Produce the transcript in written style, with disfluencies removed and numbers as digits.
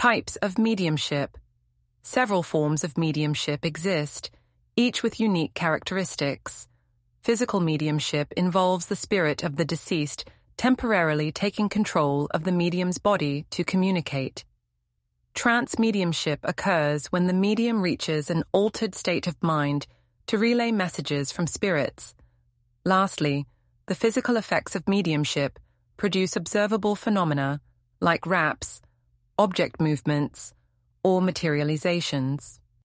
Types of mediumship. Several forms of mediumship exist, each with unique characteristics. Physical mediumship involves the spirit of the deceased temporarily taking control of the medium's body to communicate. Trance mediumship occurs when the medium reaches an altered state of mind to relay messages from spirits. Lastly, the physical effects of mediumship produce observable phenomena like raps, object movements, or materializations.